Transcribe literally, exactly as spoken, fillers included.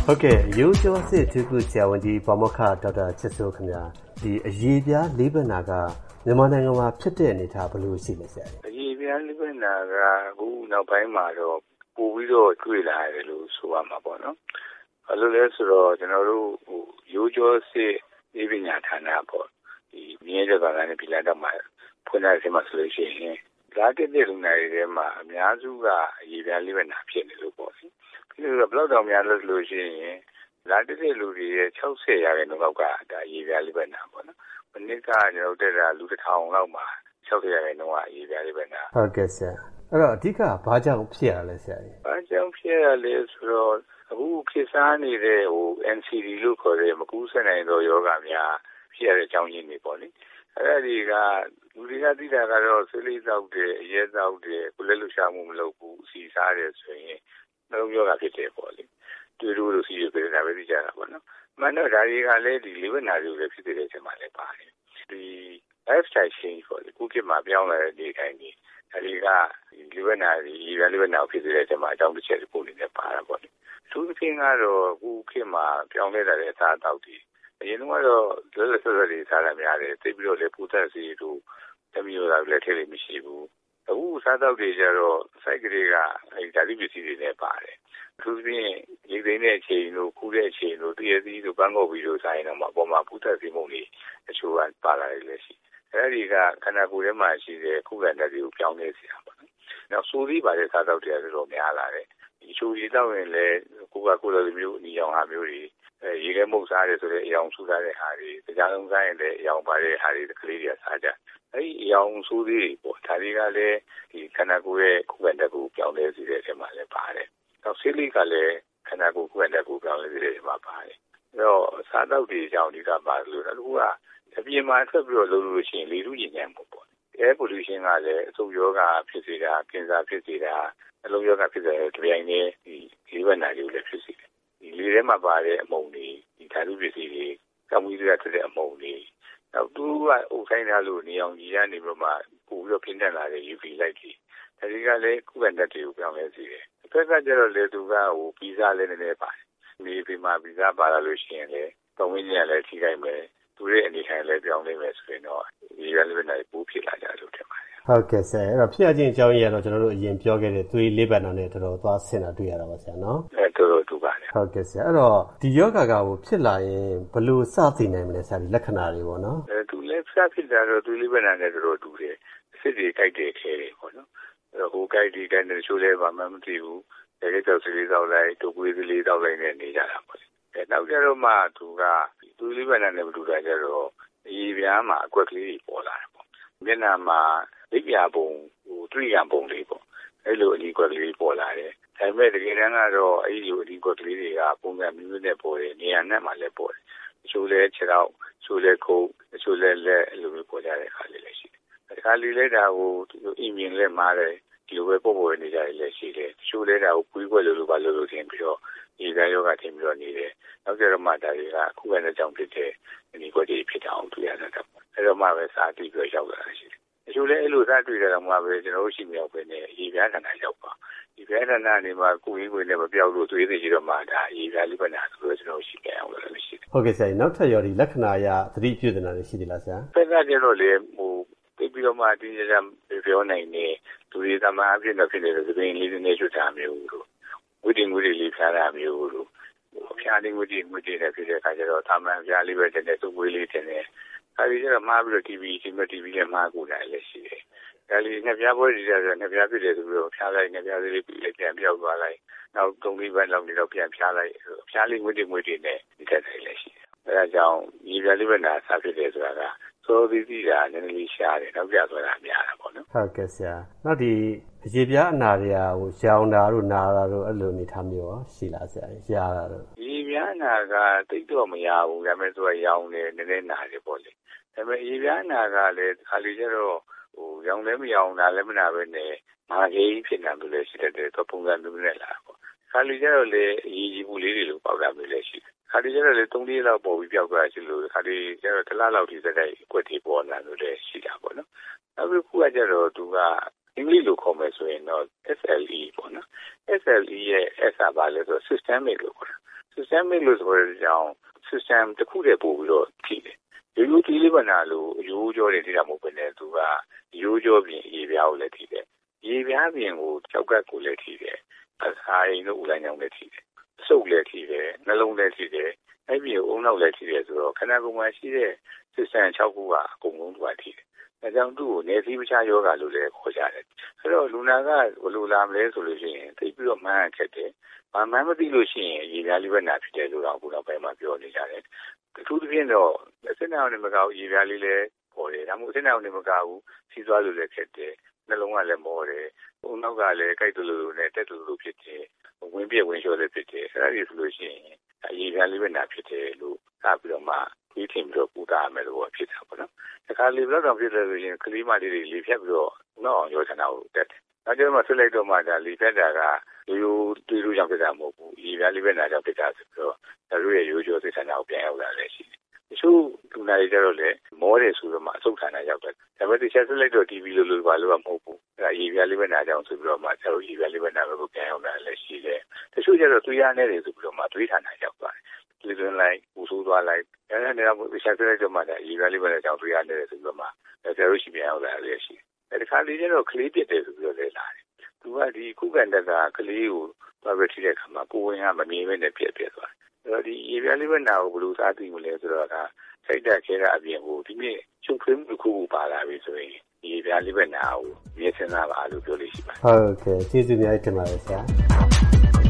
ဟုတ်ကဲ့ရိုးကျော်စစ်သူကဆရာဝန်ကြီးပါမောက္ခဒေါက်တာချစ်စိုးခင်ဗျာဒီအရေးပြားလေးပတ်နာကမြန်မာနိုင်ငံမှာဖြစ်တဲ့အနေအထားဘယ်လိုရှိလဲဆရာအရေးပြားလေးပတ်နာကအခုနောက်ပိုင်းမှာတော့ပိုပြီးတော့တွေ့လာရတယ်လို့ဆိုရမှာပေါ့နော်ဘာလို့လဲဆိုတော့ကျွန်တော်တို့ဟိုရိုးကျော်စစ်ဒီပညာဌာနပေါ့ဒီမြင်းတဲ့ဘာသာနဲ့ပြည်လာတော့မှဖွင့်တဲ့ဆင်မှာဆိုလို့ရှိရင်လာတဲ့တဲ့လူနာတွေထဲမှာအများစုကအရေးပြားလေးပတ်နာဖြစ်နေလို့ပေါ့ပြီးတော့ဘယ်တော့များလို့လို့ရှိရင်လာတဲ့လူတွေရဲ့၆၀ရာခိုင်နှုန်းလောက်ကဒါရေးပြားလေးပဲနာပေါ့နော်။မနစ်ကကျွန်တော်တက်တာလူတစ်ထောင်လောက်မှာ၆၀ရာခိုင်နှုန်းကရေးပြားလေးပဲနာ။ဟုတ်ကဲ့ဆရာ။အဲ့တော့အဓိကဘာကြောင့်ဖြစ်ရလဲဆရာကြီး။ဘာကြောင့်ဖြစ်ရလဲဆိုတော့အခုခေတ်စားနေတဲ့ဟို အန် စီ ဒီ လို့ခေါ်တဲ့မကူးစက်နိုင်သောယောဂများဖြစ်ရတဲ့အကြောင်းရင်းတွေပေါ့လေ။အဲ့ဒီကလူတွေကသိတာကတော့ဆွေးလေးသောက်တယ်အရဲသောက်တယ်ကိုလည်းလှူရှာမှုမလုပ်ဘူးစီစားတယ်ဆိုရင်နှလုံးရောဂါဖြစ်တယ်ပေါ့လေတွေ့လို့လို့စီရပြည်တာပဲသိကြတာပေါ့နော်မှန်တော့ဒါတွေကလည်းဒီလေးဝနာတွေလည်းဖြစ်တဲ့အချိန်မှာလည်းပါတယ်ဒီ lifestyle change ပေါ့လေခုခေတ်မှာပြောင်းလာတဲ့ဒီတိုင်းကြီးဒါတွေကလေးဝနာတွေဒီလေးဝနာဖြစ်တဲ့အချိန်မှာအကြောင်းတစ်ချက်ပို့နေတယ်ပါတာပေါ့လေသူတစ်ခင်ကတော့ခုခေတ်မှာပြောင်းလဲလာတဲ့အစားအသောက်တွေအရင်ကတော့လောလောဆယ်ဆယ်လေးစားရများတယ်သိပြီးတော့လေပူသက်စီတို့တမျိုးလာလည်းထဲလေးမရှိဘူးအခုစားတော့တွေကြတော့စိုက်ကလေးကအဲဓာတိပစ္စည်းတွေနဲ့ပါတယ်သူပြင်ရေသိမ်းတဲ့အချိန်တို့ခုတဲ့အချိန်တို့တရသီးတို့ဘန်းကော်ဗီတို့ဆိုင်တော့မှာပေါ်မှာပူသက်စီမှုတွေအချို့ကပါလာတယ်လည်းရှိအဲဒီကခန္ဓာကိုယ်ထဲမှာရှိတဲ့ခုခံတဲ့တွေကိုပြောင်းလဲစေတာပေါ့နော်နောက်ဆိုးသီးပါတဲ့စားတော့တွေကတော့များလာတယ်ဒီချိုးရည်တော့ရင်လည်းကိုကကိုယ်လိုမျိုးအနီရောင်ဟာမျိုးတွေအဲရေခဲမုတ်စားတယ်ဆိုတဲ့အယောင်ဆူစားတဲ့ဟာတွေတရားလုံးစားရင်လည်းအယောင်ပါတဲ့ဟာတွေကလေးတွေစားကြအဲ့ဒီအယောင်ဆိုးသေးတွေပေါ့ဒါတွေကလည်းဒီခန္ဓာကိုယ်ရဲ့ခုခံတဲ့ကိုပြောင်းလဲစေတဲ့အချိန်မှာလည်းပါတယ်။နောက်ဆေးလိကလည်းခန္ဓာကိုယ်ခုခံတဲ့ကိုပြောင်းလဲစေတဲ့အချိန်မှာပါတယ်။အဲ့တော့စားတော့တွေကြောင့်ဒီကပါလို့အခုကအပြင်မှာထွက်ပြီးတော့လုပ်လို့ရှိရင်လေထုညစ်ညမ်းမှုပေါ့။ air pollution ကလည်းအဆုတ်ယောဂဖြစ်စေတာကင်ဆာဖြစ်စေတာအလုံးယောဂဖြစ်စေတဲ့တပြိုင်တည်းဒီဒီဝက်နာတွေကိုလည်းဖြစ်စေတယ်။ဒီလေထဲမှာပါတဲ့အမုံတွေဒီဓာတုပစ္စည်းတွေကမွေးတွေကထွက်တဲ့အမုံတွေနောက်သူကအုပ်ဆိုင်ထားလို့နေအောင်ကြီးရနေပြီးမှပို့ပြီးတော့ပြင်းထန်လာတဲ့ ယူ ဗီ light တွေဒါတွေကလည်းခုခံတဲ့တွေကိုပြောင်းလဲစေတယ်။တစ်ခါကျတော့လေသူကဟိုဗီဇလည်းနည်းနည်းပါတယ်။ဒီဒီမှာဗီဇပါလာလို့ရှိရင်လေပုံဝင်းကြီးလည်းထိခိုက်မယ်။သူရဲ့အနေထိုင်လည်းပြောင်းလဲမယ်ဆိုရင်တော့ဒီရလည်းနိုင်ပိုးဖြစ်လာကြလို့ထင်ပါတယ်။ဟုတ်ကဲ့ဆရာအဲ့တော့ဖြစ်ရခြင်းအကြောင်းရတော့ကျွန်တော်တို့အရင်ပြောခဲ့တဲ့သွေးလေးပတ်နာနဲ့တော်တော်သွားဆင်တာတွေ့ရတာပါဆရာနော်။အဲတော်တော်တူပါတယ်။ဟုတ်ကဲ့ဆရာအဲ့တော့ဒီယောဂါကကိုဖြစ်လာရင်ဘယ်လိုစသိနိုင်မလဲဆရာဒီလက္ခဏာတွေပေါ့နော်။အဲသူလည်းစဖြစ်တာတော့သွေးလေးပတ်နာနဲ့တော်တော်တူတယ်။စစ်တွေကြိုက်တယ်ခဲတယ်ပေါ့နော်။အဲ့တော့ဟိုကြိုက်ဒီကြိုက်တဲ့ချိုးလဲပါမှမသိဘူး။တကယ်ကြောက်စလေးတော့လိုက်တူကွေးစလေးတော့လိုက်နေကြတာပေါ့။အဲနောက်ကြတော့မှသူကသွေးလေးပတ်နာနဲ့မတူတာကြတော့အရေးပြားမှာအကွက်ကလေးတွေပေါ်လာတယ်ပေါ့။မျက်နှာမှာလက်ပြပုံဟိုတွေးရပုံလေးပေါ့။အဲ့လိုအလီကွက်ကလေးပေါ်လာတယ်။ဒါပေမဲ့တကယ်တမ်းကတော့အဲ့ဒီလိုအလီကွက်ကလေးတွေကပုံစံမျိုးမျိုးနဲ့ပေါ်တယ်နေရာနဲ့မှလည်းပေါ်တယ်။ချိုးလဲခြေတော့ချိုးလဲခုတ်ချိုးလဲလက်အဲ့လိုမျိုးပေါ်ကြတဲ့ခါလေးလည်းရှိတယ်။တခါလေးလဲတာဟိုအင်မြင်လက်မားတယ်ဒီလိုပဲပုံပေါ်နေကြရလည်းရှိတယ်။ချိုးလဲတာကိုပွေးခွက်လိုလိုပါလိုလိုထင်ပြီးတော့ဒီကယောဂထင်ပြီးတော့နေတယ်။နောက်ကြတော့မှဒါတွေကခုခံတဲ့ကြောင့်ဖြစ်တဲ့အလီကွက်တွေဖြစ်အောင်တွေ့ရတာပေါ့။အဲ့တော့မှပဲစားပြီးတော့ရောက်လာတာရှိတယ်။အချို့လည်းအဲ့လိုစားတွေ့ကြတော့မှပဲကျွန်တော်တို့ရှိမြောက်ပဲနဲ့အရေးပြားဌာနရောက်ပါဒီပြားဌာနနေမှာကိုရင်းကိုလည်းမပြောက်လို့သွေးသိရှိတော့မှဒါအရေးပြားလေးပဲနာဆိုတော့ကျွန်တော်ရှိကြအောင်လို့ရှိတယ်ဟုတ်ကဲ့ဆရာနောက်ထပ်ရောဒီလက္ခဏာအရသတိပြုတဲ့နာတွေရှိသေးလားဆရာဖက်ကကျတော့လေဟိုသိပြီးတော့မှဒီကြကြပြောနိုင်နေသူတွေသမားအဖြစ်တော့ဖြစ်နေတဲ့သဘင်လေးတွေချွတ်တာမျိုးတို့ဝိတင်ဝိတင်လေးဖျားတာမျိုးတို့ဖျားလေးဝိတင်ဝိတင်နဲ့ဖြစ်တဲ့အခါကျတော့သာမန်ဖျားလေးပဲတဲ့တဲ့သူ့ဝေးလေးတင်တယ်အဲဒီကျတော့မှားပြီးတော့ တီ ဗီ ဒီမှာ တီ ဗီ နဲ့မှားကိုတိုင်းလည်းရှိတယ်ဒါလေးနှစ်ပြားပွဲတွေကြတော့နှစ်ပြားဖြစ်တယ်ဆိုပြီးတော့ဖျားလိုက်နှစ်ပြားလေးပြီးပြန်ပြောက်သွားလိုက်နောက်သုံးလေးပတ်လောက်နေတော့ပြန်ဖျားလိုက်ဖျားလေးဝိတင်ဝိတင်နဲ့ဒီတက်တယ်လည်းရှိတယ်အဲဒါကြောင့်ဒီပြားလေးပဲနာဆာဖြစ်တယ်ဆိုတာကစောသီးသီးတာနည်းနည်းလေးရှားတယ်နောက်ပြဆိုတာများတာပေါ့နော်ဟုတ်ကဲ့ဆရာနောက်ဒီအရေပြားအနာတွေကဟိုရောင်တာတို့နာတာတို့အဲ့လိုအနေထားမျိုးရောရှိလားဆရာရာတာတို့ဒီပြားနာကတိတ်တော့မရဘူးဒါပေမဲ့ဆိုတာရောင်တယ်နည်းနည်းနာတယ်ပေါ့လေဒါပေမဲ့အရေပြားနာကလည်းခါလီကျတော့ဟိုရောင်လည်းမရောင်နာလည်းမနာပဲနဲ့မာကြီးဖြစ်နေတယ်လို့ရှိတဲ့တော့ပုံစံမျိုးနဲ့လာပေါ့ခါလီကျတော့လေအရေးကြီးမှုလေးတွေလို့ပေါက်တာမျိုးလည်းရှိတယ်ခါလီကျတော့လေသုံးလေးလောက်ပေါ်ပြီးပြောက်သွားရှိလို့ခါလီကျတော့တစ်လလောက်ထိစက်တိုက်ကွက်တီပေါ်လာလို့လည်းရှိတာပေါ့နော်နောက်တစ်ခုကကျတော့သူကအင်္ဂလိပ်လိုခေါ်မယ်ဆိုရင်တော့ အက်စ် အယ် အီ ပေါ့နော် အက်စ် အယ် အီ ရဲ့ S ကဘာလဲဆိုတော့ systemic လို့ခေါ်တာ systemic လို့ဆိုတဲ့အကြောင်း system တစ်ခုတည်းပို့ပြီးတော့ထိတယ်ရိုးရိုးဒီလေးပနာလို့ရိုးကြောတွေထိတာမဟုတ်ဘဲနဲ့သူကရိုးကြောပြင်ရေပြားကိုလည်းထိတယ်ရေပြားပြင်ကိုကြောက်ကတ်ကိုလည်းထိတယ်အစာအိမ်တို့ဦးလိုင်းကြောင်လည်းထိတယ်စုပ်လည်းထိတယ်နှလုံးလည်းထိတယ်အဲ့ဒီအုံနောက်လည်းထိတယ်ဆိုတော့ခန္ဓာကိုယ်မှာရှိတဲ့ system ၆ခုကအကုန်လုံးသူကထိတယ်ဒါကြောင့်သူ့ကိုနေသီးပခြားယောဂလို့လည်းခေါ်ကြတယ်အဲ့တော့လူနာကဘယ်လိုလာမလဲဆိုလို့ရှိရင်သိပြီးတော့မှန်းခက်တယ်မမှန်းမသိလို့ရှိရင်ရေပြားလေးပဲနာဖြစ်တယ်လို့တော့အခုတော့ပဲမှပြောနေကြတယ်အထူးသဖြင့်တော့အစင်းအောင်နေမကောက်ရေပြားလေးလည်းပေါ်တယ်ဒါမှမဟုတ်အစင်းအောင်နေမကောက်ဘူးစီးသွားလို့လည်းခက်တယ်နှလုံးကလည်းမောတယ်အုံနောက်ကလည်းကြိုက်တယ်လို့နဲ့တက်တယ်လို့ဖြစ်တယ်ဝင်ပြည့်ဝင်လျှော်လည်းဖြစ်တယ်အဲ့ဒါကြီးဆိုလို့ရှိရင်ရေပြားလေးပဲနာဖြစ်တယ်လို့ကပြီးတော့မှဒီထင်ပြီးတော့ပူတာမယ်လို့ဖြစ်တာပေါ့နော်တခါလေဘလောက်တော့ဖြစ်တယ်ဆိုရင်ကလေးမလေးတွေလေဖြတ်ပြီးတော့နောက်အောင်ရောချနာကိုတက်တယ်နောက်ကျမှဆွလိုက်တော့မှဒါလေဖြတ်တာကရိုးရိုးတွေးလို့ကြောင့်ဖြစ်တာမဟုတ်ဘူးရေပြားလေးပဲနာကြောင့်ဖြစ်တာဆိုတော့တို့ရဲ့ရိုးရိုးသိချနာကိုပြန်ရောက်လာလည်းရှိတယ်တချို့လူနာတွေကြတော့လေမောတယ်ဆိုတော့မှအဆုတ်ဌာနရောက်တယ်ဒါပေမဲ့တခြားဆွလိုက်တော့ တီ ဗီ လို့လို့ဘာလို့မှမဟုတ်ဘူးအဲရေပြားလေးပဲနာကြောင့်ဆိုပြီးတော့မှကျတော့ရေပြားလေးပဲနာပဲကိုပြန်ရောက်လာလည်းရှိတယ်တချို့ကျတော့သွေးရနေတယ်ဆိုပြီးတော့မှသွေးဌာနရောက်သွားတယ်လေသွင်းလိုက်ပူဆိုးသွားလိုက်အဲဒါနဲ့တော့တခြားဆွလိုက်တော့မှရေပြားလေးပဲနာကြောင့်သွေးရနေတယ်ဆိုပြီးတော့မှကျတော့ရှိပြန်ရောက်လာလည်းရှိတယ်အဲဒီခါလေးကျတော့ကလေးပြစ်တယ်ဆိုပြီးတော့လည်းလာတယ်သူကဒီခုခံတက်ကကလေးကိုသွားပြီးထိတဲ့အခါမှာကိုယ်ဝင်ကမမြင်ဘဲနဲ့ပြက်ပြက်သွားတယ်အဲ့တော့ဒီရေပြားလေးပဲနာကိုဘယ်လိုစားသိမလဲဆိုတော့ကစိတ်တက်ခဲတာအပြင်ကိုဒီနေ့ချုပ်ထွေးမှုတစ်ခုခုပါလာပြီဆိုရင်ရေပြားလေးပဲနာကိုမြင်စင်တာပါလို့ပြောလို့ရှိပါတယ်ဟုတ်ကဲ့ကျေးဇူးများတင်ပါတယ်ဆရာ